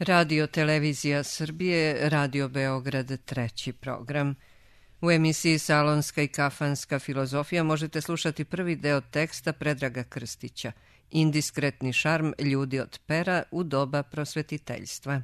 Radio Televizija Srbije, Radio Beograd, treći program. U emisiji Salonska i kafanska filozofija možete slušati prvi deo teksta Predraga Krstića, Indiskretni šarm ljudi od pera u doba prosvetiteljstva.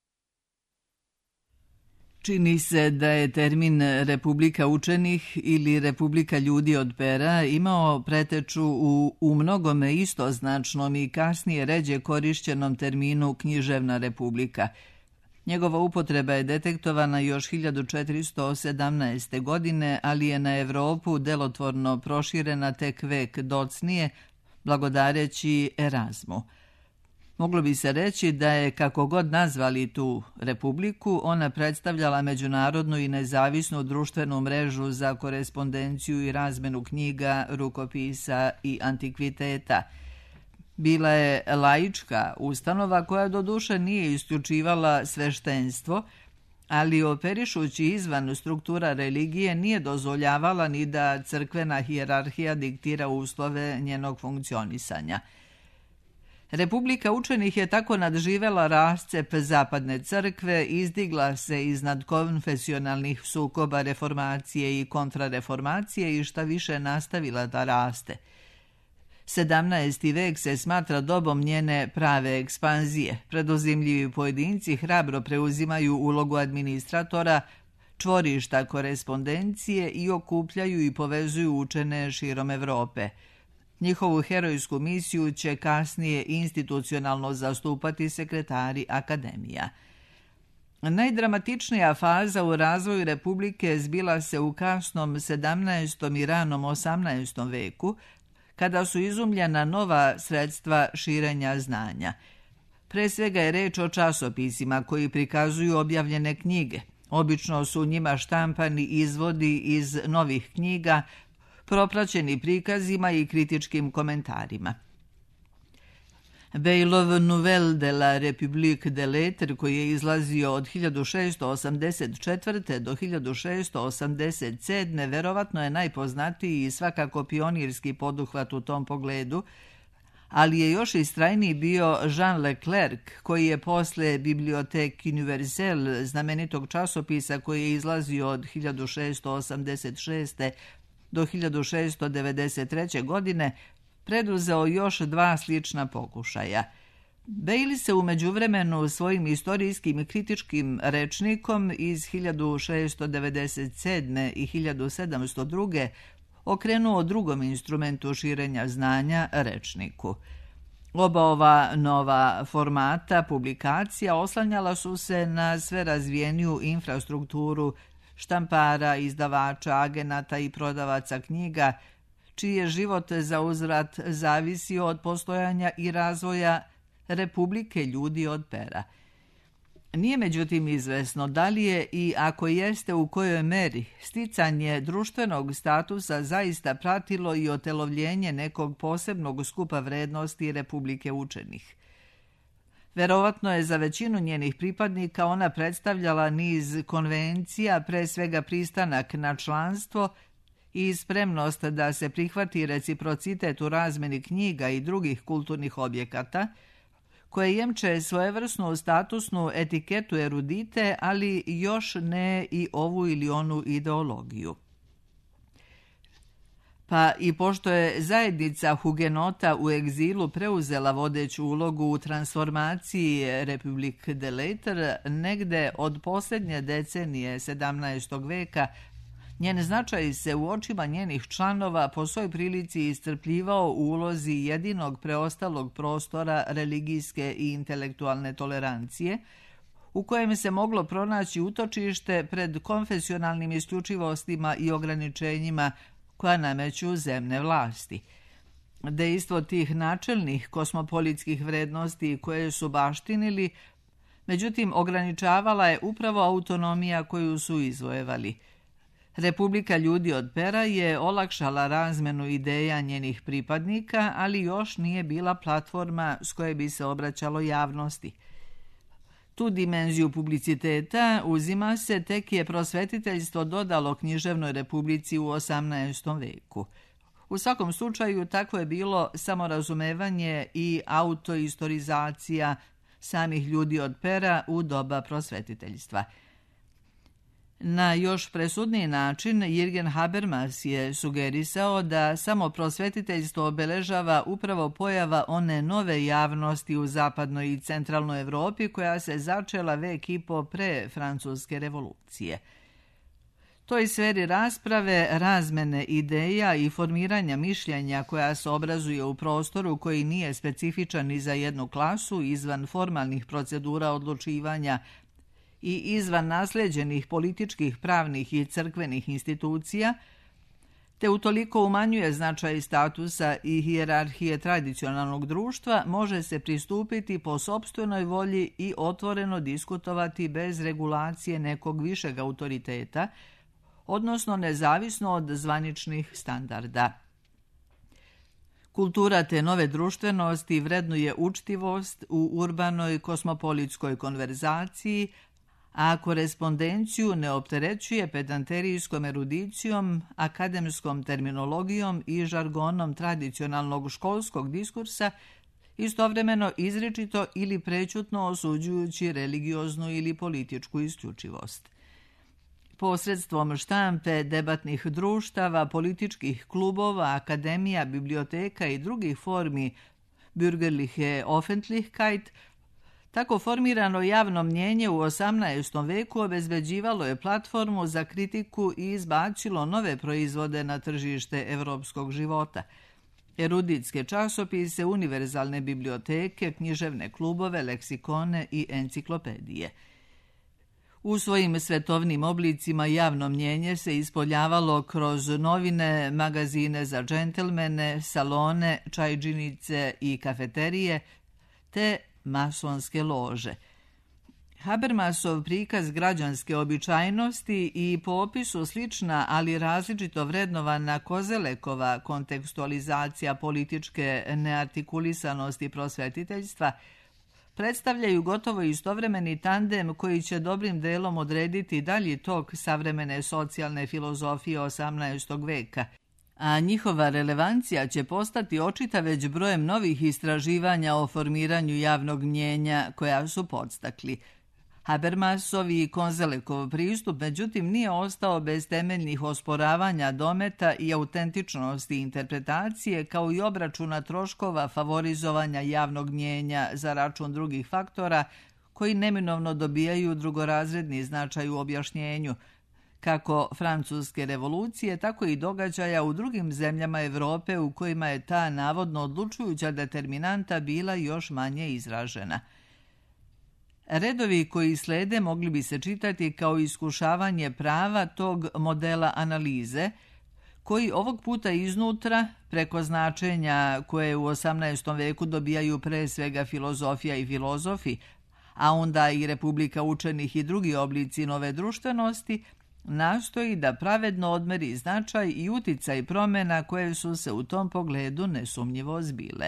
Čini se da je termin Republika učenih ili Republika ljudi od pera imao preteču u mnogome istoznačnom i kasnije ređe korišćenom terminu književna republika. Njegova upotreba je detektovana još 1417. godine, ali je na Evropu delotvorno proširena tek vek docnije, blagodareći Erazmu. Moglo bi se reći da je, kako god nazvali tu republiku, ona predstavljala međunarodnu i nezavisnu društvenu mrežu za korespondenciju i razmenu knjiga, rukopisa i antikviteta. Bila je laička ustanova koja doduše nije isključivala sveštenstvo, ali operišući izvan struktura religije nije dozvoljavala ni da crkvena hijerarhija diktira uslove njenog funkcionisanja. Republika učenih je tako nadživela rascep zapadne crkve, izdigla se iznad konfesionalnih sukoba reformacije i kontrareformacije i šta više nastavila da raste. 17. vek se smatra dobom njene prave ekspanzije. Preduzimljivi pojedinci hrabro preuzimaju ulogu administratora, čvorišta korespondencije i okupljaju i povezuju učene širom Evrope. Njihovu herojsku misiju će kasnije institucionalno zastupati sekretari akademija. Najdramatičnija faza u razvoju Republike zbila se u kasnom 17. i ranom 18. veku, kada su izumljena nova sredstva širenja znanja. Pre svega je reč o časopisima koji prikazuju objavljene knjige. Obično su njima štampani izvodi iz novih knjiga, propraćeni prikazima i kritičkim komentarima. Bejlov Nouvelle de la République des Lettres, koji je izlazio od 1684. do 1687. verovatno je najpoznatiji i svakako pionirski poduhvat u tom pogledu, ali je još istrajniji bio Jean Leclerc, koji je posle Bibliothèque Universelle, znamenitog časopisa koji je izlazio od 1686. do 1693. godine, preduzeo još dva slična pokušaja. Bailey se u međuvremenu svojim istorijskim i kritičkim rečnikom iz 1697. i 1702. okrenuo drugom instrumentu širenja znanja, rečniku. Oba ova nova formata publikacija oslanjala su se na sve razvijeniju infrastrukturu štampara, izdavača, agenata i prodavaca knjiga, čiji je život za uzvrat zavisio od postojanja i razvoja Republike ljudi od pera. Nije međutim izvesno da li je i ako jeste u kojoj meri sticanje društvenog statusa zaista pratilo i otelovljenje nekog posebnog skupa vrednosti Republike učenih. Verovatno je za većinu njenih pripadnika ona predstavljala niz konvencija, pre svega pristanak na članstvo i spremnost da se prihvati reciprocitet u razmeni knjiga i drugih kulturnih objekata, koje jemče svojevrsnu statusnu etiketu erudite, ali još ne i ovu ili onu ideologiju. Pa i pošto je zajednica hugenota u egzilu preuzela vodeću ulogu u transformaciji République des Lettres, negde od posljednje decenije 17. veka, njen značaj se u očima njenih članova po svoj prilici iscrpljivao u ulozi jedinog preostalog prostora religijske i intelektualne tolerancije, u kojem se moglo pronaći utočište pred konfesionalnim isključivostima i ograničenjima koja nameću zemne vlasti. Dejstvo tih načelnih kosmopolitskih vrednosti koje su baštinili, međutim ograničavala je upravo autonomija koju su izvojevali. Republika ljudi od pera je olakšala razmenu ideja njenih pripadnika, ali još nije bila platforma s koje bi se obraćalo javnosti. Tu dimenziju publiciteta uzima se tek je prosvetiteljstvo dodalo književnoj republici u 18. veku. U svakom slučaju takvo je bilo samorazumevanje i autoistorizacija samih ljudi od pera u doba prosvetiteljstva. Na još presudniji način Jürgen Habermas je sugerisao da samo prosvetiteljstvo obeležava upravo pojava one nove javnosti u zapadnoj i centralnoj Europi koja se začela vek i po pre Francuske revolucije. Toj sferi rasprave, razmene ideja i formiranja mišljenja koja se obrazuje u prostoru koji nije specifičan ni za jednu klasu, izvan formalnih procedura odlučivanja i izvan naslijeđenih političkih, pravnih i crkvenih institucija, te utoliko umanjuje značaj statusa i hijerarhije tradicionalnog društva, može se pristupiti po sopstvenoj volji i otvoreno diskutovati bez regulacije nekog višeg autoriteta, odnosno nezavisno od zvaničnih standarda. Kultura te nove društvenosti vrednuje učtivost u urbanoj kosmopolitskoj konverzaciji, a korespondenciju ne opterećuje pedanterijskom erudicijom, akademskom terminologijom i žargonom tradicionalnog školskog diskursa, istovremeno izričito ili prećutno osuđujući religioznu ili političku isključivost. Posredstvom štampe, debatnih društava, političkih klubova, akademija, biblioteka i drugih formi bürgerliche Offentlichkeit, tako formirano javno mnjenje u 18. veku obezbeđivalo je platformu za kritiku i izbacilo nove proizvode na tržište evropskog života. Eruditske časopise, univerzalne biblioteke, književne klubove, leksikone i enciklopedije. U svojim svetovnim oblicima javno mnjenje se ispoljavalo kroz novine, magazine za džentelmene, salone, čajđinice i kafeterije, te masonske lože. Habermasov prikaz građanske običajnosti i po opisu slična, ali različito vrednovana Kozelekova kontekstualizacija političke neartikulisanosti prosvetiteljstva predstavljaju gotovo istovremeni tandem koji će dobrim delom odrediti dalji tok savremene socijalne filozofije 18. veka, a njihova relevancija će postati očita već brojem novih istraživanja o formiranju javnog mnjenja koja su podstakli. Habermasov i Kozelekov pristup, međutim, nije ostao bez temeljnih osporavanja dometa i autentičnosti interpretacije, kao i obračuna troškova favorizovanja javnog mnjenja za račun drugih faktora koji neminovno dobijaju drugorazredni značaj u objašnjenju, kako Francuske revolucije, tako i događaja u drugim zemljama Europe u kojima je ta navodno odlučujuća determinanta bila još manje izražena. Redovi koji slede mogli bi se čitati kao iskušavanje prava tog modela analize, koji ovog puta iznutra, preko značenja koje u 18. veku dobijaju pre svega filozofija i filozofi, a onda i Republika učenih i drugi oblici nove društvenosti, nastoji da pravedno odmeri značaj i uticaj promjena koje su se u tom pogledu nesumnjivo zbile.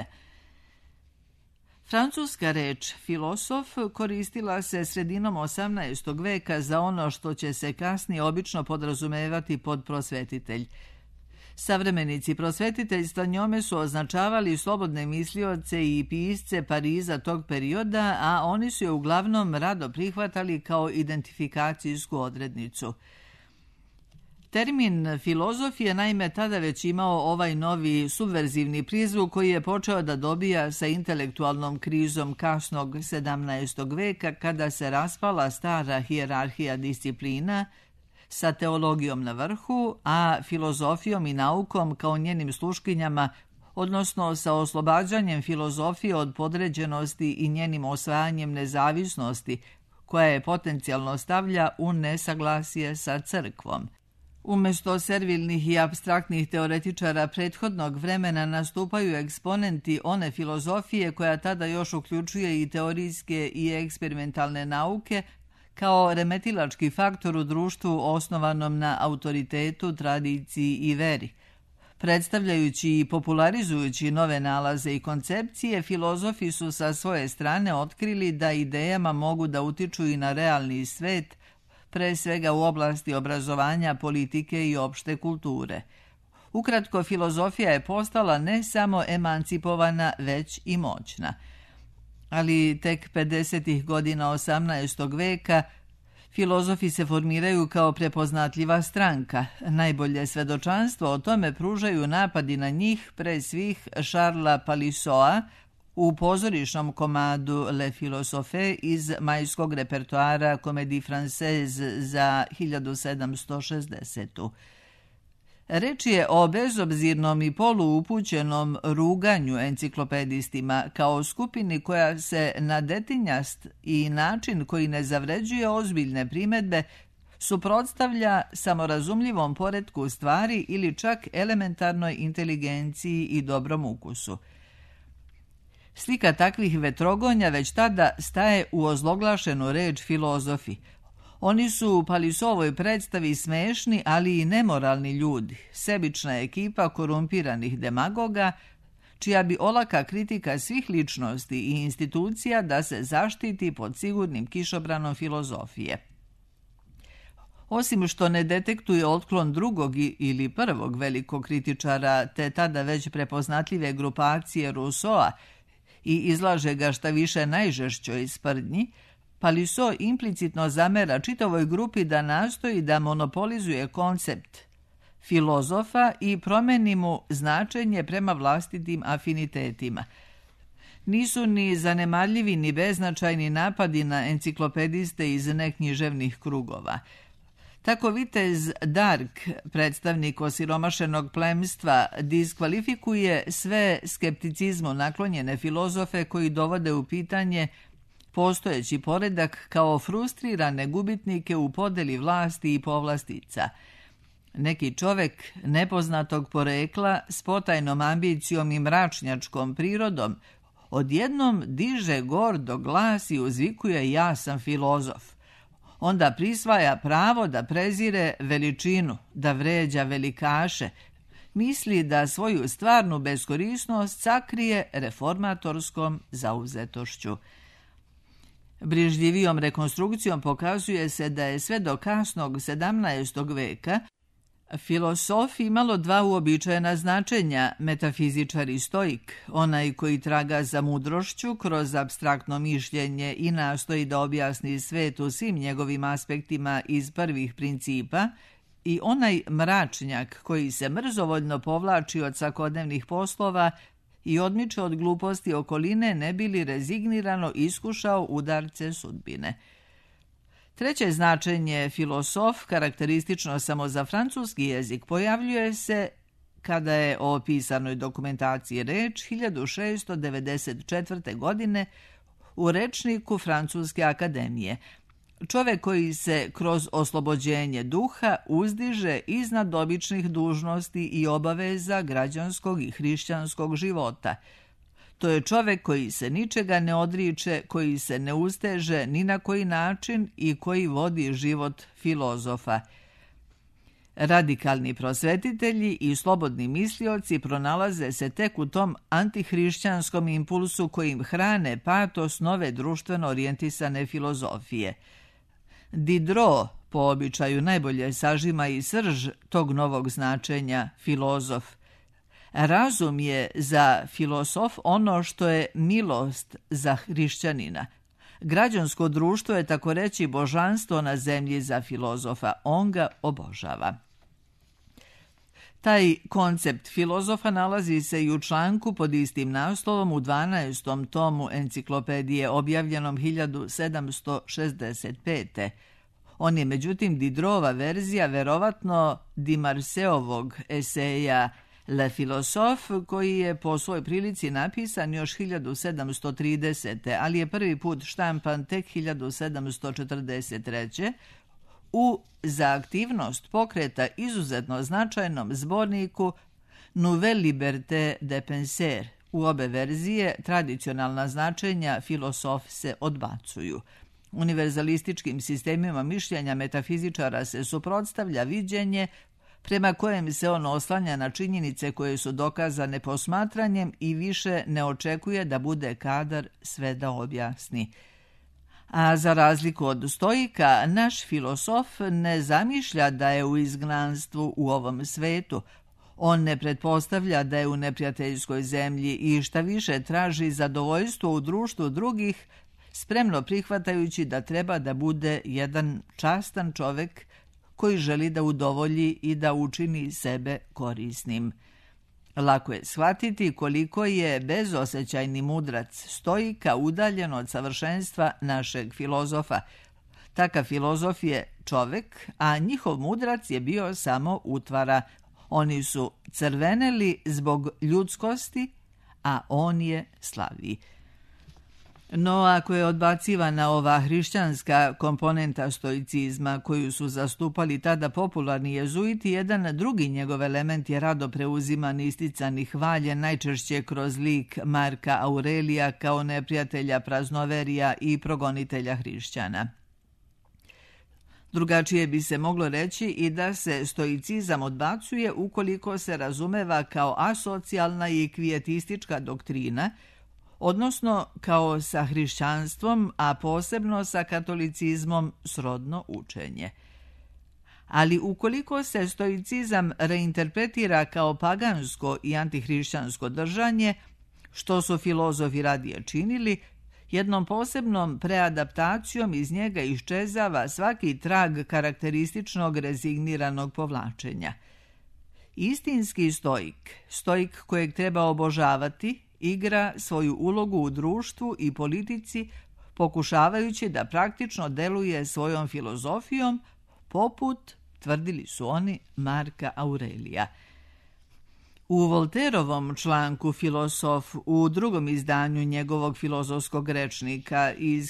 Francuska reč filosof koristila se sredinom 18. veka za ono što će se kasnije obično podrazumevati pod prosvetitelj. Savremenici prosvetiteljstva njome su označavali slobodne mislioce i pisce Pariza tog perioda, a oni su je uglavnom rado prihvatali kao identifikacijsku odrednicu. Termin filozof je naime tada već imao ovaj novi subverzivni prizvuk koji je počeo da dobija sa intelektualnom krizom kasnog 17. veka kada se raspala stara hijerarhija disciplina sa teologijom na vrhu, a filozofijom i naukom kao njenim sluškinjama, odnosno sa oslobađanjem filozofije od podređenosti i njenim osvajanjem nezavisnosti, koja je potencijalno stavlja u nesaglasje sa crkvom. Umjesto servilnih i apstraktnih teoretičara prethodnog vremena nastupaju eksponenti one filozofije koja tada još uključuje i teorijske i eksperimentalne nauke kao remetilački faktor u društvu osnovanom na autoritetu, tradiciji i veri. Predstavljajući i popularizujući nove nalaze i koncepcije, filozofi su sa svoje strane otkrili da idejama mogu da utiču i na realni svet, pre svega u oblasti obrazovanja, politike i opšte kulture. Ukratko, filozofija je postala ne samo emancipovana, već i moćna. ali tek 50. godina 18. veka filozofi se formiraju kao prepoznatljiva stranka. Najbolje svedočanstvo o tome pružaju napadi na njih, pre svih Charlesa Palissot'a, u pozorišnom komadu Le Philosophe iz majskog repertoara Comédie Française za 1760. Reč je o bezobzirnom i poluupućenom ruganju enciklopedistima kao skupini koja se na detinjast i način koji ne zavređuje ozbiljne primedbe suprotstavlja samorazumljivom poretku stvari ili čak elementarnoj inteligenciji i dobrom ukusu. Slika takvih vetrogonja već tada staje u ozloglašenu reč filozofi. Oni su u Palissot'ovoj predstavi smešni, ali i nemoralni ljudi, sebična ekipa korumpiranih demagoga, čija bi olaka kritika svih ličnosti i institucija da se zaštiti pod sigurnim kišobranom filozofije. Osim što ne detektuje otklon drugog ili prvog velikog kritičara, te tada već prepoznatljive grupacije Rousseaua, i izlaže ga šta više najžešćoj sprdnji, Palissot implicitno zamera čitavoj grupi da nastoji da monopolizuje koncept filozofa i promeni mu značenje prema vlastitim afinitetima. Nisu ni zanemarljivi ni beznačajni napadi na enciklopediste iz neknjiževnih krugova. Tako vitez Dark, predstavnik osiromašenog plemstva, diskvalifikuje sve skepticizmu naklonjene filozofe koji dovode u pitanje postojeći poredak kao frustrirane gubitnike u podeli vlasti i povlastica. Neki čovek nepoznatog porekla s potajnom ambicijom i mračnjačkom prirodom odjednom diže gordo glas i uzvikuje ja sam filozof. Onda prisvaja pravo da prezire veličinu, da vređa velikaše, misli da svoju stvarnu beskorisnost sakrije reformatorskom zauzetošću. Brižljivijom rekonstrukcijom pokazuje se da je sve do kasnog 17. veka filosof imalo dva uobičajena značenja, metafizičar i stoik, onaj koji traga za mudrošću kroz apstraktno mišljenje i nastoji da objasni svet u svim njegovim aspektima iz prvih principa, i onaj mračnjak koji se mrzovoljno povlači od svakodnevnih poslova i odmiče od gluposti okoline ne bi li rezignirano iskušao udarce sudbine. Treće značenje filosof, karakteristično samo za francuski jezik, pojavljuje se kada je o pisanoj dokumentaciji reč 1694. godine u rečniku Francuske akademije. Čovek koji se kroz oslobođenje duha uzdiže iznad običnih dužnosti i obaveza građanskog i hrišćanskog života. To je čovek koji se ničega ne odriče, koji se ne usteže ni na koji način i koji vodi život filozofa. Radikalni prosvetitelji i slobodni mislioci pronalaze se tek u tom antihrišćanskom impulsu kojim hrane patos nove društveno orijentisane filozofije. Diderot po običaju najbolje sažima i srž tog novog značenja filozof. Razum je za filosof ono što je milost za hrišćanina. Građansko društvo je tako reći božanstvo na zemlji za filozofa. On ga obožava. Taj koncept filozofa nalazi se i u članku pod istim naslovom u 12. tomu enciklopedije objavljenom 1765. On je međutim Diderotova verzija verovatno Dimarseovog eseja Le Philosophe, koji je po svoj prilici napisan još 1730. ali je prvi put štampan tek 1743. u za aktivnost pokreta izuzetno značajnom zborniku Nouvelle Liberté de Penser. U obe verzije tradicionalna značenja filosof se odbacuju. Univerzalističkim sistemima mišljenja metafizičara se suprotstavlja viđenje prema kojem se on oslanja na činjenice koje su dokazane posmatranjem i više ne očekuje da bude kadar sve da objasni. A za razliku od stoika, naš filosof ne zamišlja da je u izgnanstvu u ovom svetu. On ne pretpostavlja da je u neprijateljskoj zemlji i šta više traži zadovoljstvo u društvu drugih, spremno prihvatajući da treba da bude jedan častan čovek koji želi da udovolji i da učini sebe korisnim. Lako je shvatiti koliko je bezosećajni mudrac stoika udaljen od savršenstva našeg filozofa. Takav filozof je čovek, a njihov mudrac je bio samo utvara. Oni su crveneli zbog ljudskosti, a on je slavi. No, ako je odbacivana ova hrišćanska komponenta stoicizma koju su zastupali tada popularni jezuiti, jedan drugi njegov element je rado preuziman i istican i hvaljen najčešće kroz lik Marka Aurelija kao neprijatelja praznoverija i progonitelja hrišćana. Drugačije bi se moglo reći i da se stoicizam odbacuje ukoliko se razumeva kao asocijalna i kvijetistička doktrina, odnosno kao sa hrišćanstvom, a posebno sa katolicizmom srodno učenje. Ali ukoliko se stoicizam reinterpretira kao pagansko i antihrišćansko držanje, što su filozofi radije činili, jednom posebnom preadaptacijom iz njega iščezava svaki trag karakterističnog rezigniranog povlačenja. Istinski stoik kojeg treba obožavati, igra svoju ulogu u društvu i politici, pokušavajući da praktično deluje svojom filozofijom, poput, tvrdili su oni, Marka Aurelija. U Volterovom članku Filosof u drugom izdanju njegovog filozofskog rečnika iz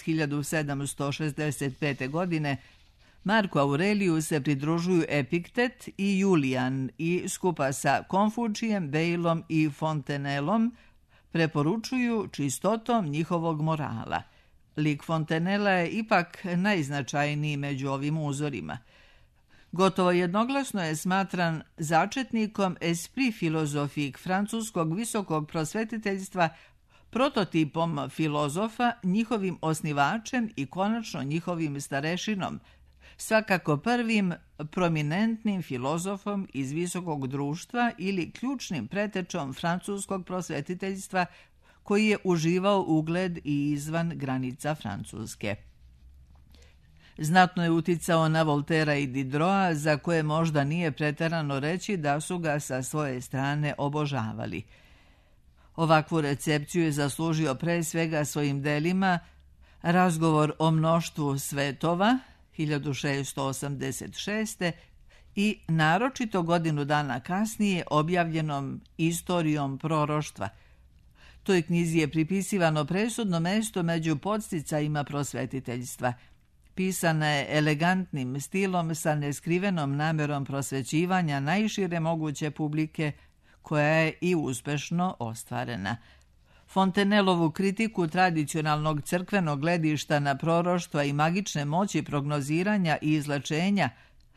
1765. godine Marku Aureliju se pridružuju Epiktet i Julijan i skupa sa Konfučijem, Bejlom i Fontenelom preporučuju čistotom njihovog morala. Lik Fontenela je ipak najznačajniji među ovim uzorima. Gotovo jednoglasno je smatran začetnikom esprit filozofik francuskog visokog prosvetiteljstva, prototipom filozofa, njihovim osnivačem i konačno njihovim starešinom, svakako prvim prominentnim filozofom iz visokog društva ili ključnim pretečom francuskog prosvetiteljstva koji je uživao ugled i izvan granica Francuske. Znatno je uticao na Voltera i Dideroa, za koje možda nije preterano reći da su ga sa svoje strane obožavali. Ovakvu recepciju je zaslužio pre svega svojim delima Razgovor o mnoštvu svetova 1686. i naročito godinu dana kasnije objavljenom Istorijom proroštva. Toj knjizi je pripisivano presudno mesto među podsticajima prosvetiteljstva. Pisana je elegantnim stilom sa neskrivenom namerom prosvećivanja najšire moguće publike, koja je i uspešno ostvarena. Fontenelovu kritiku tradicionalnog crkvenog gledišta na proroštva i magične moći prognoziranja i izlečenja,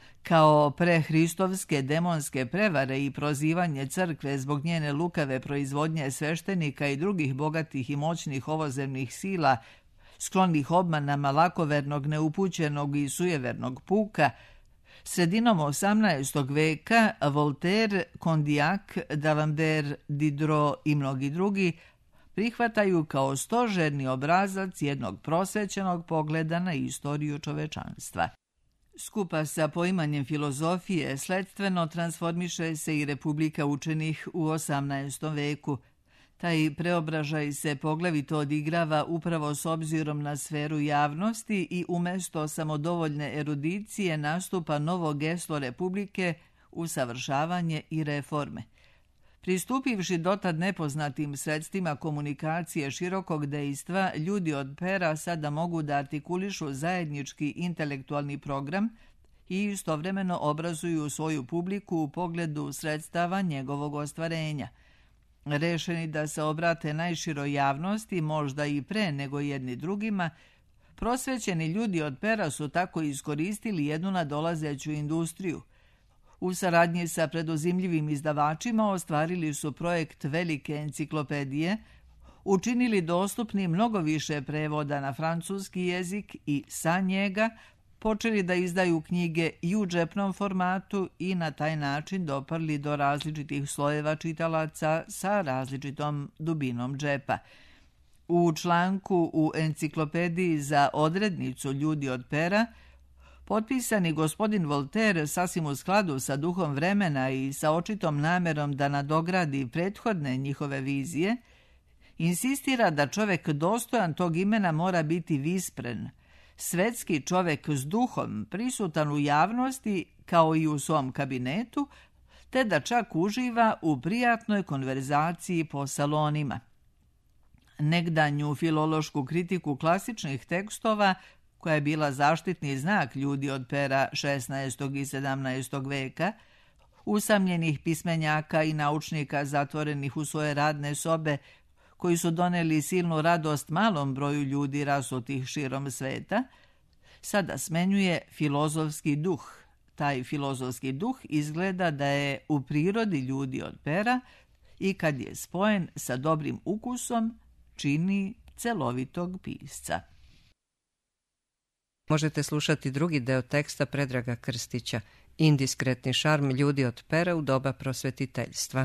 kao prehristovske demonske prevare i prozivanje crkve zbog njene lukave proizvodnje sveštenika i drugih bogatih i moćnih ovozemnih sila, sklonih obmanama lakovernog, neupućenog i sujevernog puka, sredinom 18. veka Voltaire, Condillac, D'Alembert, Diderot i mnogi drugi prihvataju kao stožerni obrazac jednog prosvećenog pogleda na istoriju čovečanstva. Skupa sa poimanjem filozofije sledstveno transformiše se i Republika učenih u 18. veku. Taj preobražaj se poglavito odigrava upravo s obzirom na sferu javnosti i umesto samodovoljne erudicije nastupa novo geslo Republike, usavršavanje i reforme. Pristupivši dotad nepoznatim sredstvima komunikacije širokog dejstva, ljudi od pera sada mogu da artikulišu zajednički intelektualni program i istovremeno obrazuju svoju publiku u pogledu sredstava njegovog ostvarenja. Rešeni da se obrate najširoj javnosti, možda i pre nego jedni drugima, prosvećeni ljudi od pera su tako iskoristili jednu nadolazeću industriju. U saradnji sa preduzimljivim izdavačima ostvarili su projekt velike enciklopedije, učinili dostupni mnogo više prevoda na francuski jezik i sa njega, počeli da izdaju knjige i u džepnom formatu i na taj način doprli do različitih slojeva čitalaca sa različitom dubinom džepa. U članku u enciklopediji za odrednicu Ljudi od pera, potpisani gospodin Voltaire, sasvim u skladu sa duhom vremena i sa očitom namerom da nadogradi prethodne njihove vizije, insistira da čovek dostojan tog imena mora biti vispren, svetski čovek s duhom, prisutan u javnosti kao i u svom kabinetu, te da čak uživa u prijatnoj konverzaciji po salonima. Negdanju filološku kritiku klasičnih tekstova, koja je bila zaštitni znak ljudi od pera 16. i 17. veka, usamljenih pismenjaka i naučnika zatvorenih u svoje radne sobe, koji su doneli silnu radost malom broju ljudi rasutih širom sveta, sada smenjuje filozofski duh. Taj filozofski duh izgleda da je u prirodi Ljudi od pera i kad je spojen sa dobrim ukusom, čini celovitog pisca. Možete slušati drugi deo teksta Predraga Krstića, Indiskretni šarm ljudi od pera u doba prosvetiteljstva.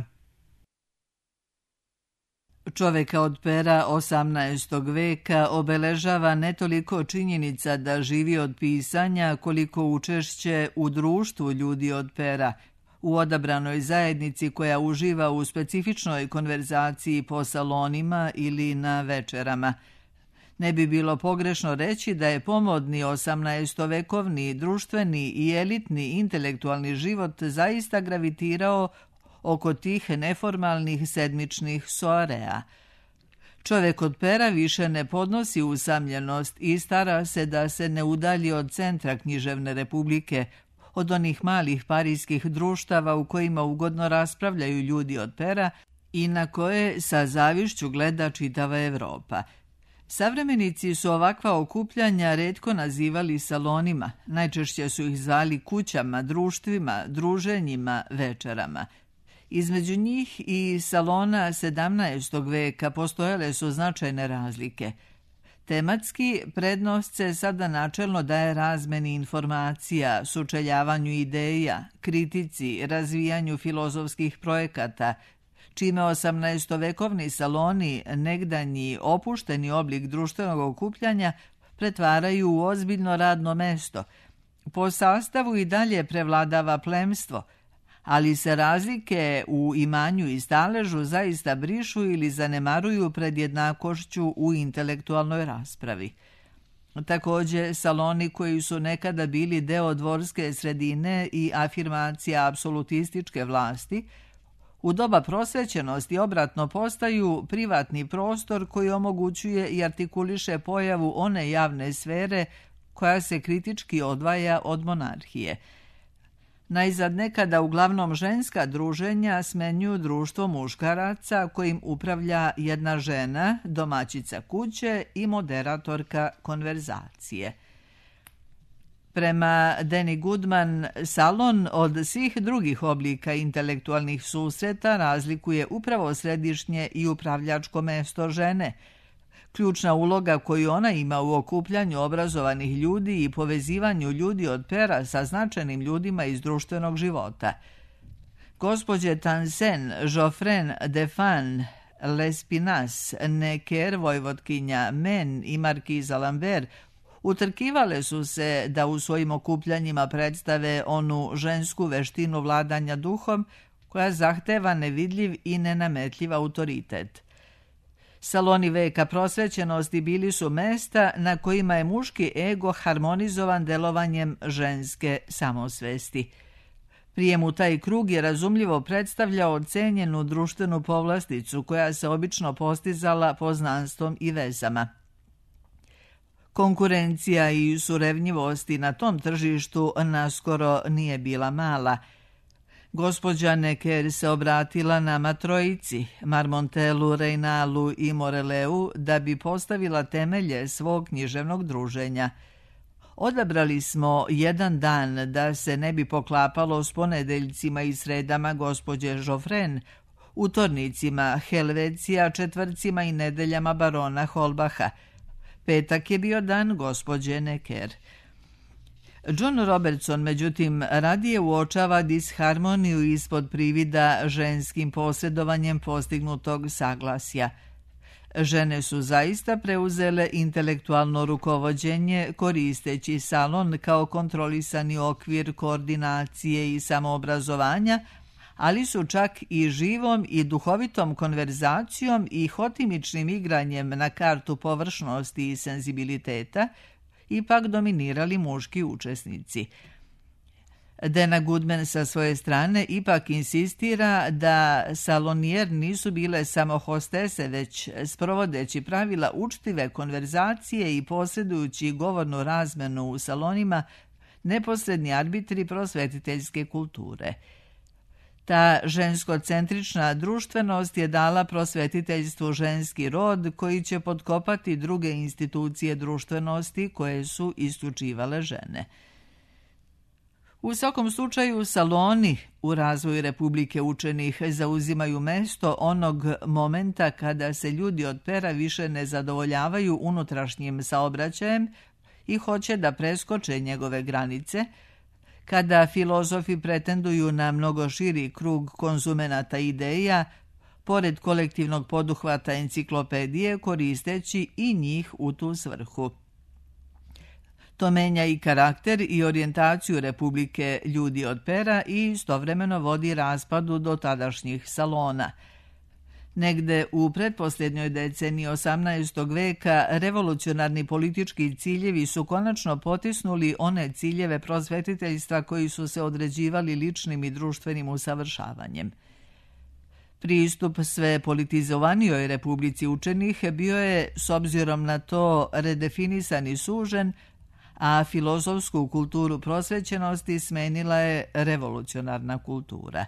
Čoveka od pera 18. veka obeležava ne toliko činjenica da živi od pisanja, koliko učešće u društvu ljudi od pera, u odabranoj zajednici koja uživa u specifičnoj konverzaciji po salonima ili na večerama. Ne bi bilo pogrešno reći da je pomodni 18-vekovni društveni i elitni intelektualni život zaista gravitirao oko tih neformalnih sedmičnih soarea. Čovek od pera više ne podnosi usamljenost i stara se da se ne udalji od centra književne republike, od onih malih parijskih društava u kojima ugodno raspravljaju ljudi od pera i na koje sa zavišću gleda čitava Evropa. Savremenici su ovakva okupljanja retko nazivali salonima, najčešće su ih zvali kućama, društvima, druženjima, večerama. Između njih i salona 17. veka postojale su značajne razlike. Tematski prednost se sada načelno daje razmeni informacija, sučeljavanju ideja, kritici, razvijanju filozofskih projekata, čime 18-vekovni saloni, negdanji opušteni oblik društvenog okupljanja, pretvaraju u ozbiljno radno mesto. Po sastavu i dalje prevladava plemstvo, ali se razlike u imanju i staležu zaista brišu ili zanemaruju pred jednakošću u intelektualnoj raspravi. Također, saloni koji su nekada bili deo dvorske sredine i afirmacija apsolutističke vlasti, u doba prosvećenosti obratno postaju privatni prostor koji omogućuje i artikuliše pojavu one javne sfere koja se kritički odvaja od monarhije. Najzad nekada uglavnom ženska druženja smenjuju društvo muškaraca kojim upravlja jedna žena, domaćica kuće i moderatorka konverzacije. Prema Danny Goodman, salon od svih drugih oblika intelektualnih susreta razlikuje upravo središnje i upravljačko mesto žene. Ključna uloga koju ona ima u okupljanju obrazovanih ljudi i povezivanju ljudi od pera sa značajnim ljudima iz društvenog života. Gospođe Tansen, Geoffrin, Defan, Lespinasse, Necker, vojvotkinja Men i markiza Lambert utrkivale su se da u svojim okupljanjima predstave onu žensku veštinu vladanja duhom koja zahteva nevidljiv i nenametljiv autoritet. Saloni veka prosvećenosti bili su mesta na kojima je muški ego harmonizovan delovanjem ženske samosvesti. Prijem u taj krug je razumljivo predstavljao cenjenu društvenu povlasticu koja se obično postizala poznanstvom i vezama. Konkurencija i surevnjivosti na tom tržištu naskoro nije bila mala. Gospođa Necker se obratila nama trojici, Marmontelu, Reinalu i Moreleu, da bi postavila temelje svog književnog druženja. Odabrali smo jedan dan da se ne bi poklapalo s ponedeljcima i sredama gospođe Geoffrin, utornicima Helvecija, četvrcima i nedeljama barona Holbacha. Petak je bio dan gospođe Necker. John Robertson, međutim, radije uočava disharmoniju ispod privida ženskim posjedovanjem postignutog saglasja. Žene su zaista preuzele intelektualno rukovođenje koristeći salon kao kontrolisani okvir koordinacije i samoobrazovanja, ali su čak i živom i duhovitom konverzacijom i hotimičnim igranjem na kartu površnosti i senzibiliteta ipak dominirali muški učesnici. Dana Goodman sa svoje strane ipak insistira da salonijer nisu bile samo hostese, već sprovodeći pravila učtive konverzacije i posjedujući govornu razmenu u salonima, neposredni arbitri prosvetiteljske kulture. Ta ženskocentrična društvenost je dala prosvetiteljstvu ženski rod koji će potkopati druge institucije društvenosti koje su istučivale žene. U svakom slučaju, saloni u razvoju Republike učenih zauzimaju mesto onog momenta kada se ljudi od pera više ne zadovoljavaju unutrašnjim saobraćajem i hoće da preskoče njegove granice, kada filozofi pretenduju na mnogo širi krug konzumenata ideja, pored kolektivnog poduhvata enciklopedije, koristeći i njih u tu svrhu. To menja i karakter i orijentaciju Republike ljudi od pera i istovremeno vodi raspadu do tadašnjih salona. Negde u pretposljednjoj deceniji 18. veka revolucionarni politički ciljevi su konačno potisnuli one ciljeve prosvetiteljstva koji su se određivali ličnim i društvenim usavršavanjem. Pristup sve politizovanijoj Republici učenih bio je, s obzirom na to, redefinisan i sužen, a filozofsku kulturu prosvećenosti smenila je revolucionarna kultura.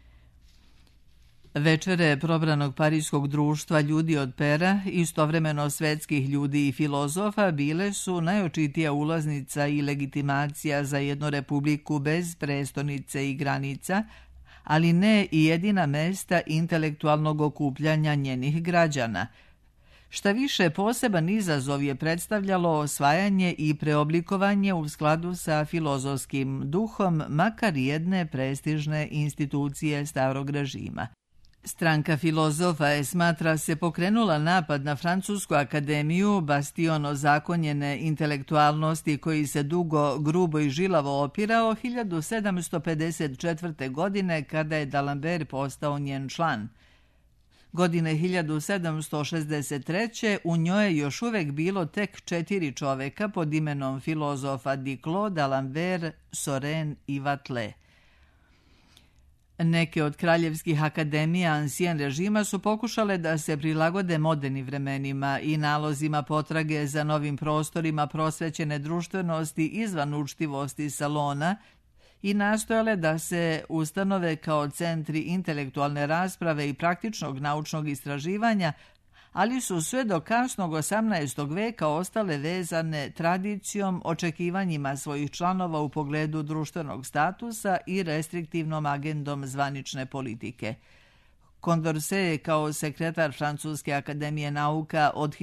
Večere probranog parijskog društva ljudi od pera, istovremeno svetskih ljudi i filozofa, bile su najočitija ulaznica i legitimacija za jednu republiku bez prestonice i granica, ali ne i jedina mesta intelektualnog okupljanja njenih građana. Šta više, poseban izazov je predstavljalo osvajanje i preoblikovanje u skladu sa filozofskim duhom makar jedne prestižne institucije starog režima. Stranka filozofa je, smatra se, pokrenula napad na Francusku akademiju, bastion ozakonjene intelektualnosti koji se dugo, grubo i žilavo opirao 1754. godine kada je D'Alembert postao njen član. Godine 1763. u njoj je još uvek bilo tek 4 čoveka pod imenom filozofa Duclos, D'Alembert, Sorén i Watelet. Neke od kraljevskih akademija ansijen režima su pokušale da se prilagode modernim vremenima i nalozima potrage za novim prostorima prosvećene društvenosti izvan učtivosti salona i nastojale da se ustanove kao centri intelektualne rasprave i praktičnog naučnog istraživanja, ali su sve do kasnog 18. veka ostale vezane tradicijom, očekivanjima svojih članova u pogledu društvenog statusa i restriktivnom agendom zvanične politike. Condorcet je kao sekretar Francuske akademije nauka od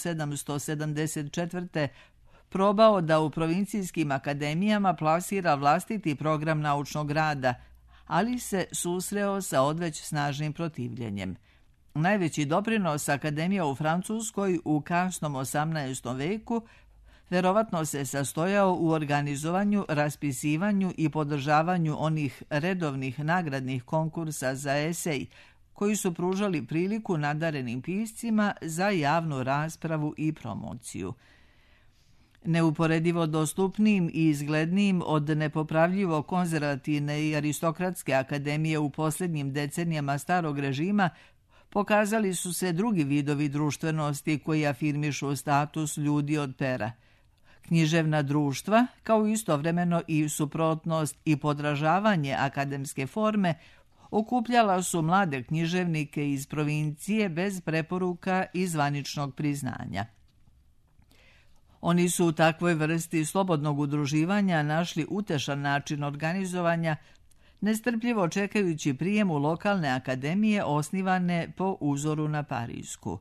1774. probao da u provincijskim akademijama plasira vlastiti program naučnog rada, ali se susreo sa odveć snažnim protivljenjem. Najveći doprinos akademija u Francuskoj u kasnom 18. veku verovatno se sastojao u organizovanju, raspisivanju i podržavanju onih redovnih nagradnih konkursa za esej, koji su pružali priliku nadarenim piscima za javnu raspravu i promociju. Neuporedivo dostupnijim i izglednijim od nepopravljivo konzervativne i aristokratske akademije u posljednjim decenijama starog režima pokazali su se drugi vidovi društvenosti koji afirmišu status ljudi od pera. Književna društva, kao istovremeno i suprotnost i podražavanje akademske forme, okupljala su mlade književnike iz provincije bez preporuka i zvaničnog priznanja. Oni su u takvoj vrsti slobodnog udruživanja našli utešan način organizovanja, nestrpljivo čekajući prijem u lokalne akademije osnivane po uzoru na parijsku.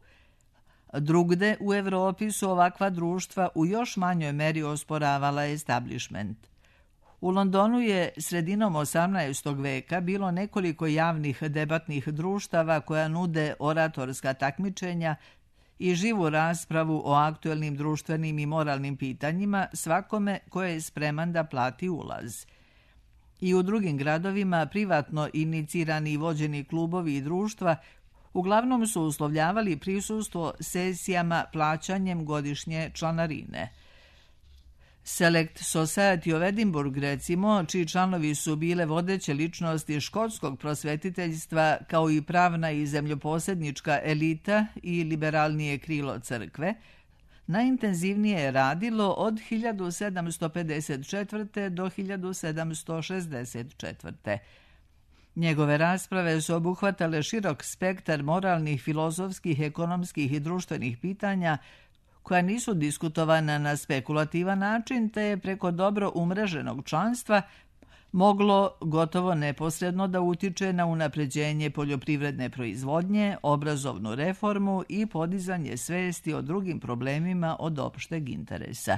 Drugde u Evropi su ovakva društva u još manjoj meri osporavala establishment. U Londonu je sredinom 18. veka bilo nekoliko javnih debatnih društava koja nude oratorska takmičenja i živu raspravu o aktuelnim društvenim i moralnim pitanjima svakome ko je spreman da plati ulaz. I u drugim gradovima privatno inicirani i vođeni klubovi i društva uglavnom su uslovljavali prisustvo sesijama plaćanjem godišnje članarine. Select Society of Edinburgh, recimo, čiji članovi su bile vodeće ličnosti škotskog prosvetiteljstva kao i pravna i zemljoposjednička elita i liberalnije krilo crkve, najintenzivnije je radilo od 1754. do 1764. Njegove rasprave su obuhvatale širok spektar moralnih, filozofskih, ekonomskih i društvenih pitanja koja nisu diskutovana na spekulativan način, te je preko dobro umreženog članstva moglo gotovo neposredno da utiče na unapređenje poljoprivredne proizvodnje, obrazovnu reformu i podizanje svesti o drugim problemima od opšteg interesa.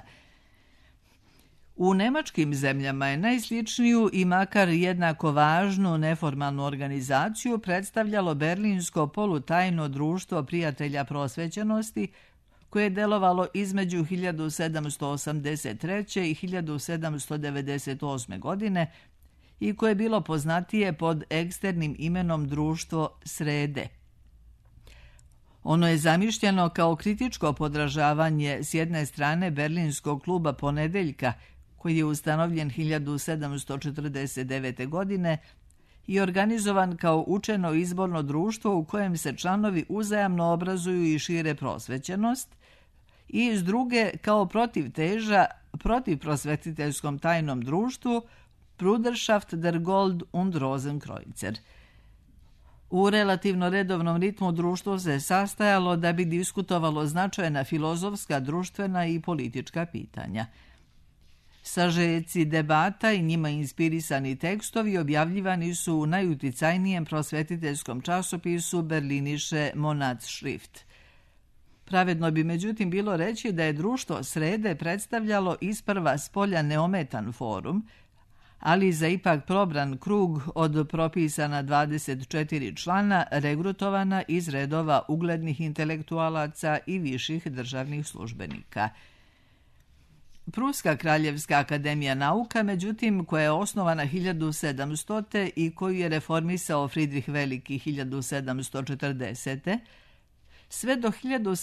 U nemačkim zemljama je najsličniju i makar jednako važnu neformalnu organizaciju predstavljalo Berlinsko polutajno društvo prijatelja prosvećenosti, koje je delovalo između 1783. i 1798. godine i koje je bilo poznatije pod eksternim imenom Društvo Srede. Ono je zamišljeno kao kritičko podražavanje s jedne strane Berlinskog kluba Ponedeljka, koji je ustanovljen 1749. godine i organizovan kao učeno izborno društvo u kojem se članovi uzajamno obrazuju i šire prosvećenost, i s druge kao protivteža protiv prosvetiteljskom tajnom društvu Bruderschaft der Gold- und Rosenkreuzer. U relativno redovnom ritmu društvo se sastajalo da bi diskutovalo značajna filozofska, društvena i politička pitanja. Sažeci debata i njima inspirisani tekstovi objavljivani su u najuticajnijem prosvetiteljskom časopisu Berlinische Monatsschrift. Pravedno bi međutim bilo reći da je društvo Srede predstavljalo isprva spolja neometan forum, ali za ipak probran krug od propisana 24 člana regrutovana iz redova uglednih intelektualaca i viših državnih službenika. Pruska kraljevska akademija nauka, međutim, koja je osnovana 1700. i koju je reformisao Friedrich Veliki 1740. sve do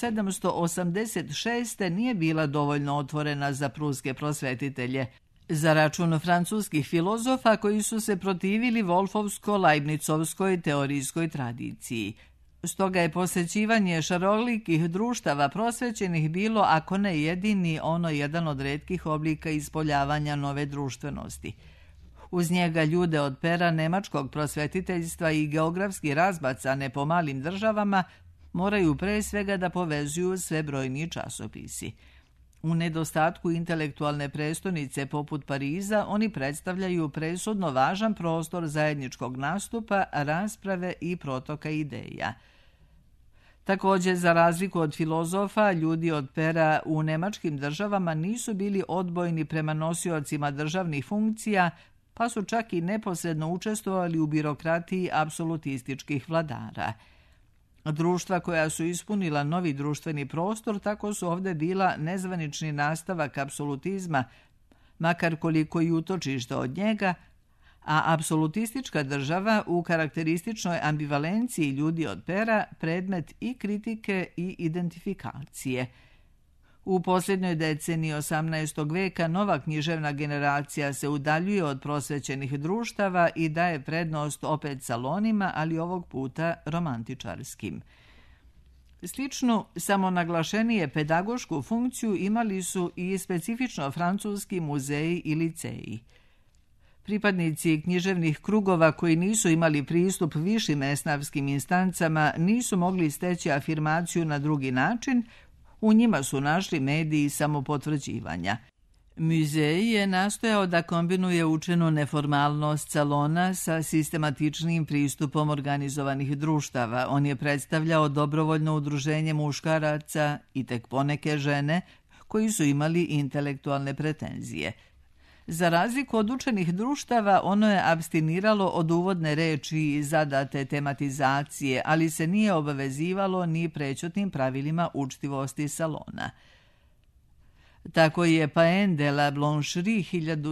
1786. nije bila dovoljno otvorena za pruske prosvetitelje, za račun francuskih filozofa koji su se protivili Wolfovsko-Leibnicovskoj teorijskoj tradiciji. Stoga je posjećivanje šarolikih društava prosvećenih bilo, ako ne jedini, ono jedan od retkih oblika ispoljavanja nove društvenosti. Uz njega ljude od pera nemačkog prosvetiteljstva i geografski razbacane po malim državama moraju pre svega da povezuju sve brojni časopisi. U nedostatku intelektualne prestonice poput Pariza, oni predstavljaju presudno važan prostor zajedničkog nastupa, rasprave i protoka ideja. Također, za razliku od filozofa, ljudi od pera u nemačkim državama nisu bili odbojni prema nosiocima državnih funkcija, pa su čak i neposredno učestvovali u birokratiji apsolutističkih vladara. Društva koja su ispunila novi društveni prostor tako su ovdje bila nezvanični nastavak apsolutizma, makar koliko i utočište od njega, a apsolutistička država u karakterističnoj ambivalenciji ljudi od pera predmet i kritike i identifikacije. U posljednjoj deceniji 18. veka nova književna generacija se udaljuje od prosvećenih društava i daje prednost opet salonima, ali ovog puta romantičarskim. Sličnu, samonaglašenije pedagošku funkciju imali su i specifično francuski muzeji i liceji. Pripadnici književnih krugova koji nisu imali pristup višim esnavskim instancama nisu mogli steći afirmaciju na drugi način, u njima su našli mediji samopotvrđivanja. Muzej je nastojao da kombinuje učenu neformalnost salona sa sistematičnim pristupom organizovanih društava. On je predstavljao dobrovoljno udruženje muškaraca i tek poneke žene koji su imali intelektualne pretenzije. Za razliku od učenih društava, ono je apstiniralo od uvodne reči i zadate tematizacije, ali se nije obavezivalo ni prećutnim pravilima učtivosti salona. Tako je Pain de la Blancherie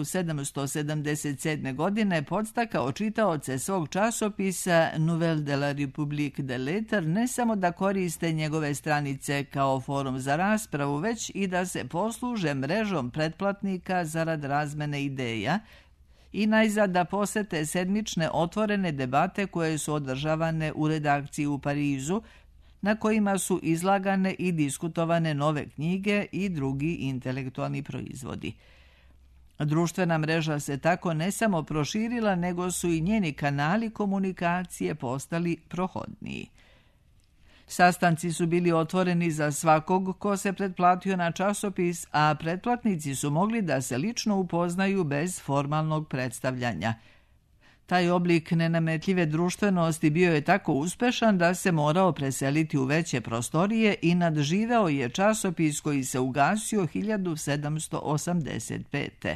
1777. godine podstakao čitaoce svog časopisa Nouvelle de la République des Lettres ne samo da koriste njegove stranice kao forum za raspravu, već i da se posluže mrežom pretplatnika zarad razmene ideja i najzad da posete sedmične otvorene debate koje su održavane u redakciji u Parizu, na kojima su izlagane i diskutovane nove knjige i drugi intelektualni proizvodi. Društvena mreža se tako ne samo proširila, nego su i njeni kanali komunikacije postali prohodniji. Sastanci su bili otvoreni za svakog ko se pretplatio na časopis, a pretplatnici su mogli da se lično upoznaju bez formalnog predstavljanja. Taj oblik nenametljive društvenosti bio je tako uspešan da se morao preseliti u veće prostorije i nadživeo je časopis koji se ugasio 1785.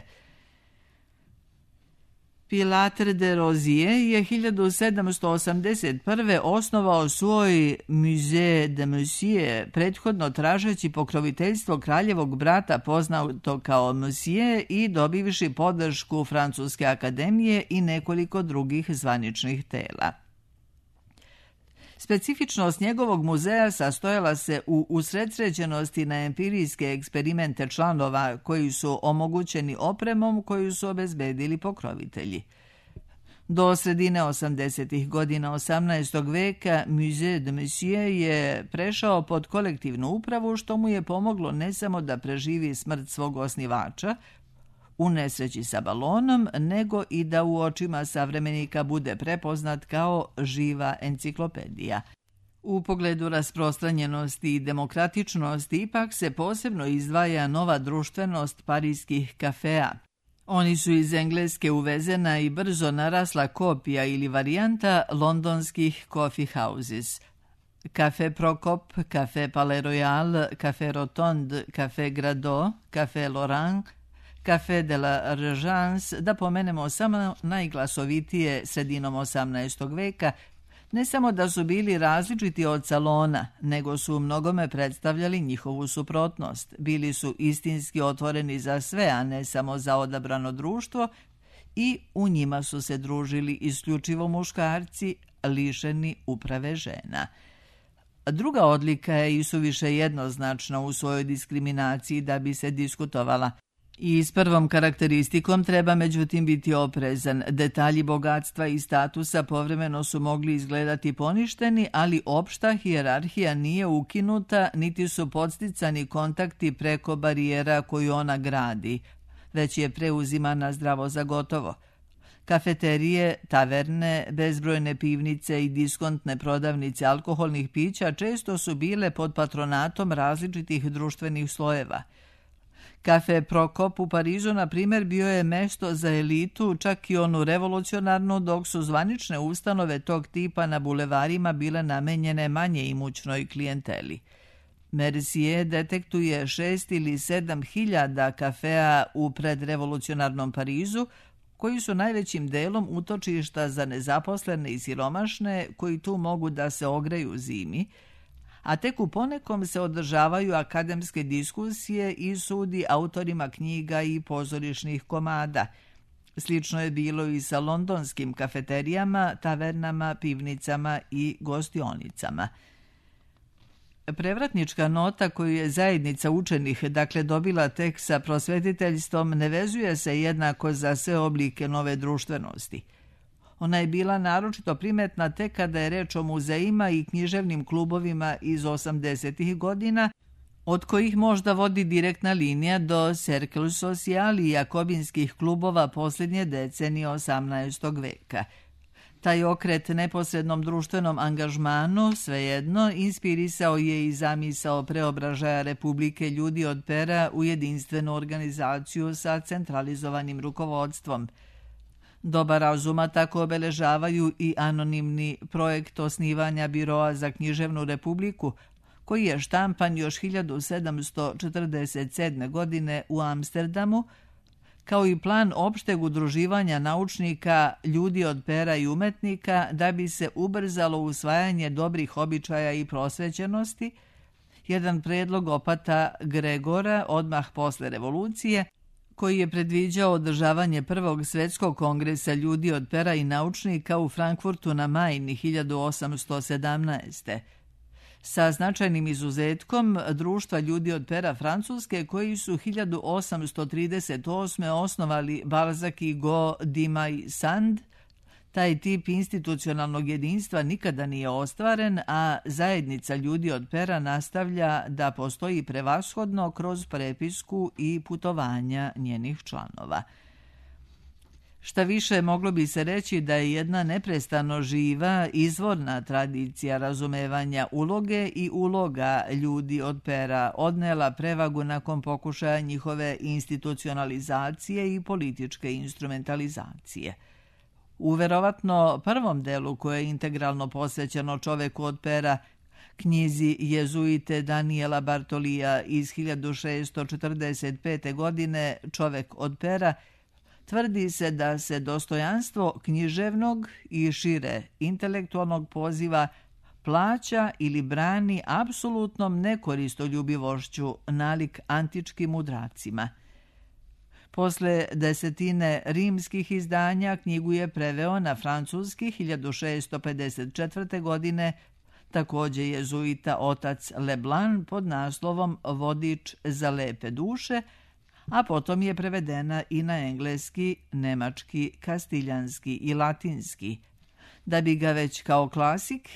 Pilatre de Rozier je 1781. osnovao svoj Musée de Monsieur, prethodno tražeći pokroviteljstvo kraljevog brata poznato kao Monsieur i dobivši podršku Francuske akademije i nekoliko drugih zvaničnih tela. Specifičnost njegovog muzeja sastojala se u usredsređenosti na empirijske eksperimente članova koji su omogućeni opremom koju su obezbedili pokrovitelji. Do sredine 80. godina 18. veka Musée de Monsieur je prešao pod kolektivnu upravu, što mu je pomoglo ne samo da preživi smrt svog osnivača u nesreći sa balonom, nego i da u očima savremenika bude prepoznat kao živa enciklopedija. U pogledu rasprostranjenosti i demokratičnosti ipak se posebno izdvaja nova društvenost parijskih kafea. Oni su iz Engleske uvezena i brzo narasla kopija ili varijanta londonskih coffee houses. Café Prokop, Café Palais Royal, Café Rotonde, Café Grado, Café Laurent, Café de la Régence, da pomenemo samo najglasovitije sredinom 18. veka, ne samo da su bili različiti od salona, nego su u mnogome predstavljali njihovu suprotnost. Bili su istinski otvoreni za sve, a ne samo za odabrano društvo, i u njima su se družili isključivo muškarci, lišeni uprave žena. Druga odlika je isuviše jednoznačna u svojoj diskriminaciji da bi se diskutovala. I s prvom karakteristikom treba međutim biti oprezan. Detalji bogatstva i statusa povremeno su mogli izgledati poništeni, ali opšta hijerarhija nije ukinuta, niti su podsticani kontakti preko barijera koju ona gradi, već je preuzimana zdravo za gotovo. Kafeterije, taverne, bezbrojne pivnice i diskontne prodavnice alkoholnih pića često su bile pod patronatom različitih društvenih slojeva. Café Prokop u Parizu, na primjer, bio je mesto za elitu, čak i onu revolucionarnu, dok su zvanične ustanove tog tipa na bulevarima bile namenjene manje imućnoj klijenteli. Mercier detektuje 6 ili 7 hiljada kafea u predrevolucionarnom Parizu, koji su najvećim delom utočišta za nezaposlene i siromašne koji tu mogu da se ogreju zimi, a tek u ponekom se održavaju akademske diskusije i sudi autorima knjiga i pozorišnih komada. Slično je bilo i sa londonskim kafeterijama, tavernama, pivnicama i gostionicama. Prevratnička nota koju je zajednica učenih, dakle, dobila tek sa prosvetiteljstvom, ne vezuje se jednako za sve oblike nove društvenosti. Ona je bila naročito primetna tek kada je reč o muzejima i književnim klubovima iz 80. godina, od kojih možda vodi direktna linija do Cercle Social i jakobinskih klubova posljednje decenije 18. veka. Taj okret neposrednom društvenom angažmanu, svejedno, inspirisao je i zamisao preobražaja Republike ljudi od pera u jedinstvenu organizaciju sa centralizovanim rukovodstvom. Doba razuma tako obeležavaju i anonimni projekt osnivanja biroa za književnu republiku, koji je štampan još 1747. godine u Amsterdamu, kao i plan opšteg udruživanja naučnika, ljudi od pera i umetnika da bi se ubrzalo usvajanje dobrih običaja i prosvećenosti, jedan predlog opata Gregora odmah posle revolucije, koji je predviđao održavanje Prvog svjetskog kongresa ljudi od pera i naučnika u Frankfurtu na Majni 1817. Sa značajnim izuzetkom društva ljudi od pera Francuske koji su 1838. osnovali Balzac i Go, Dimay, Sand. Taj tip institucionalnog jedinstva nikada nije ostvaren, a zajednica ljudi od pera nastavlja da postoji prevashodno kroz prepisku i putovanja njenih članova. Šta više, moglo bi se reći da je jedna neprestano živa, izvorna tradicija razumevanja uloge i uloga ljudi od pera odnela prevagu nakon pokušaja njihove institucionalizacije i političke instrumentalizacije. U verovatno prvom delu koje je integralno posvećeno čoveku od pera, knjizi jezuite Daniela Bartolija iz 1645. godine Čovek od pera, tvrdi se da se dostojanstvo književnog i šire intelektualnog poziva plaća ili brani apsolutnom nekoristoljubivošću nalik antičkim mudracima. Posle desetine rimskih izdanja knjigu je preveo na francuski 1654. godine također jezuita otac Leblanc pod naslovom Vodič za lepe duše, a potom je prevedena i na engleski, nemački, kastiljanski i latinski, da bi ga već kao klasik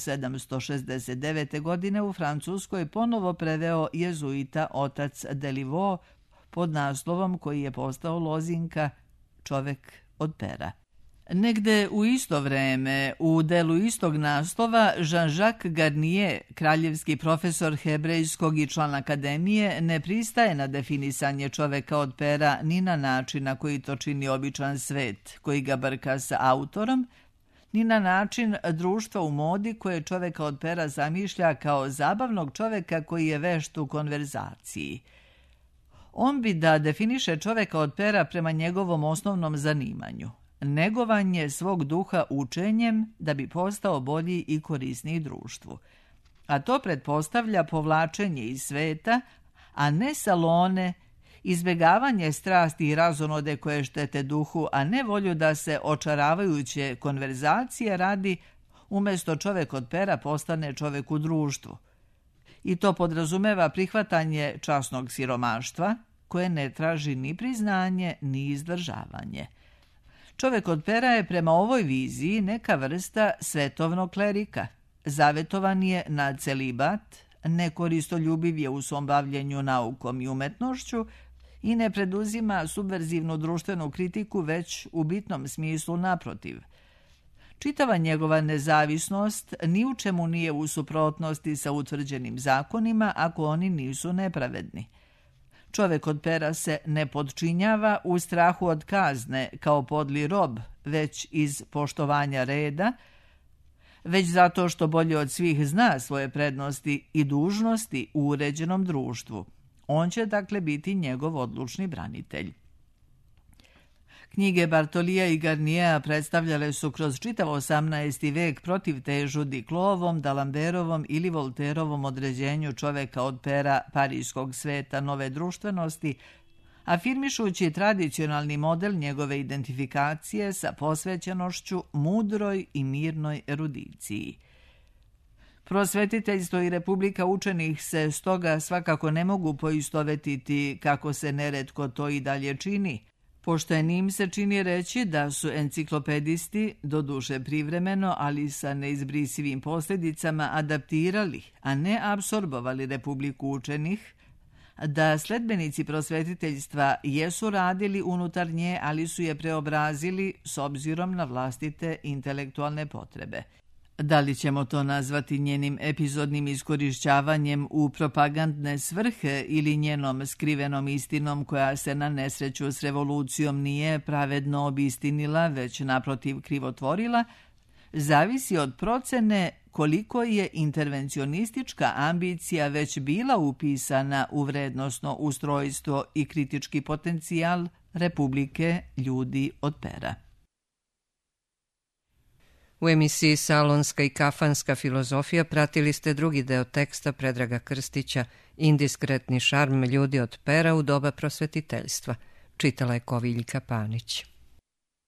1769. godine u Francuskoj ponovo preveo jezuita otac Deliveau pod naslovom koji je postao lozinka Čovek od pera. Negde u isto vreme, u delu istog naslova, Jean-Jacques Garnier, kraljevski profesor hebrejskog i član akademije, ne pristaje na definisanje čoveka od pera ni na način na koji to čini običan svet, koji ga brka sa autorom, ni na način društva u modi koje čoveka od pera zamišlja kao zabavnog čoveka koji je vešt u konverzaciji. On bi da definiše čoveka od pera prema njegovom osnovnom zanimanju, negovanje svog duha učenjem da bi postao bolji i korisniji društvu. A to pretpostavlja povlačenje iz sveta, a ne salone, izbjegavanje strasti i razonode koje štete duhu, a ne volju da se očaravajuće konverzacije radi, umjesto čovek od pera postane čovek u društvu. I to podrazumeva prihvatanje časnog siromaštva, koje ne traži ni priznanje, ni izdržavanje. Čovek od pera je prema ovoj viziji neka vrsta svetovnog klerika. Zavetovan je na celibat, nekoristoljubiv je u svom bavljenju naukom i umetnošću i ne preduzima subverzivnu društvenu kritiku, već u bitnom smislu naprotiv. Čitava njegova nezavisnost ni u čemu nije u suprotnosti sa utvrđenim zakonima ako oni nisu nepravedni. Čovek od pera se ne podčinjava u strahu od kazne kao podli rob, već iz poštovanja reda, već zato što bolje od svih zna svoje prednosti i dužnosti u uređenom društvu. On će dakle biti njegov odlučni branitelj. Knjige Bartolija i Garniera predstavljale su kroz čitav 18. vek protivtežu Diklovom, Dalamberovom ili Volterovom određenju čoveka od pera parijskog sveta nove društvenosti, afirmišući tradicionalni model njegove identifikacije sa posvećenošću mudroj i mirnoj erudiciji. Prosvetiteljstvo i Republika učenih se stoga svakako ne mogu poistovetiti, kako se neretko to i dalje čini, poštenim se čini reći da su enciklopedisti, doduše privremeno, ali sa neizbrisivim posljedicama, adaptirali, a ne apsorbovali Republiku učenih, da sledbenici prosvetiteljstva jesu radili unutar nje, ali su je preobrazili s obzirom na vlastite intelektualne potrebe. Da li ćemo to nazvati njenim epizodnim iskorišćavanjem u propagandne svrhe ili njenom skrivenom istinom koja se na nesreću s revolucijom nije pravedno obistinila, već naprotiv krivotvorila, zavisi od procene koliko je intervencionistička ambicija već bila upisana u vrednosno ustrojstvo i kritički potencijal Republike ljudi od pera. U emisiji Salonska i kafanska filozofija pratili ste drugi deo teksta Predraga Krstića Indiskretni šarm ljudi od pera u doba prosvetiteljstva. Čitala je Koviljka Panić.